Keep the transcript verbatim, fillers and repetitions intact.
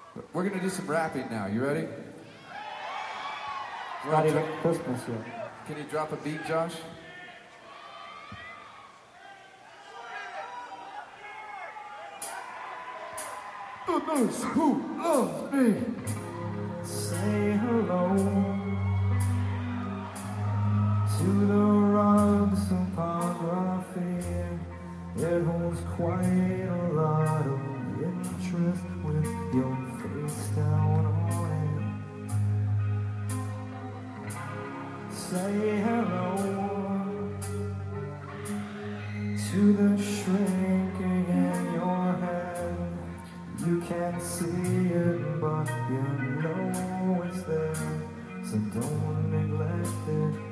We're gonna do some rapping now. You ready? It's not even Christmas yet. Can you drop a beat, Josh? Goodness, who loves me? Say hello to the rugs of pornography. It holds quite a lot of interest with your face down on it. Say hello to the shrinking in your head. You can't see it, but you know it's there, so don't neglect it.